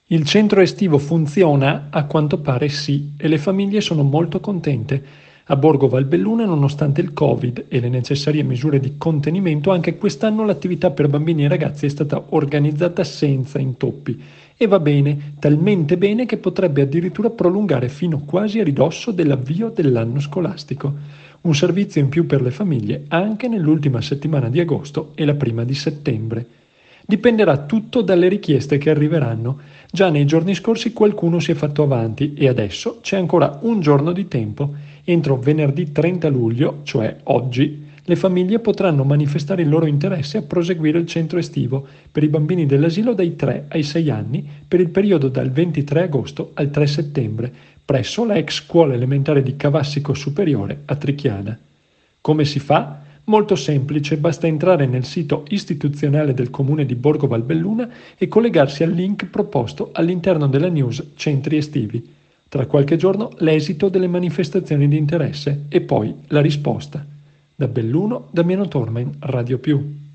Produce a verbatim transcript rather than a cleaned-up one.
Il centro estivo funziona? A quanto pare sì, e le famiglie sono molto contente. A Borgo Valbelluna, nonostante il Covid e le necessarie misure di contenimento, anche quest'anno l'attività per bambini e ragazzi è stata organizzata senza intoppi. E va bene, talmente bene che potrebbe addirittura prolungare fino quasi a ridosso dell'avvio dell'anno scolastico. Un servizio in più per le famiglie anche nell'ultima settimana di agosto e la prima di settembre. Dipenderà tutto dalle richieste che arriveranno. Già nei giorni scorsi qualcuno si è fatto avanti e adesso c'è ancora un giorno di tempo. Entro venerdì trenta luglio, cioè oggi, le famiglie potranno manifestare il loro interesse a proseguire il centro estivo per i bambini dell'asilo dai tre ai sei anni per il periodo dal ventitré agosto al tre settembre, presso la ex scuola elementare di Cavassico Superiore a Trichiana. Come si fa? Molto semplice, basta entrare nel sito istituzionale del comune di Borgo Valbelluna e collegarsi al link proposto all'interno della news Centri Estivi. Tra qualche giorno l'esito delle manifestazioni di interesse e poi la risposta. Da Belluno, Damiano Tormen, Radio Più.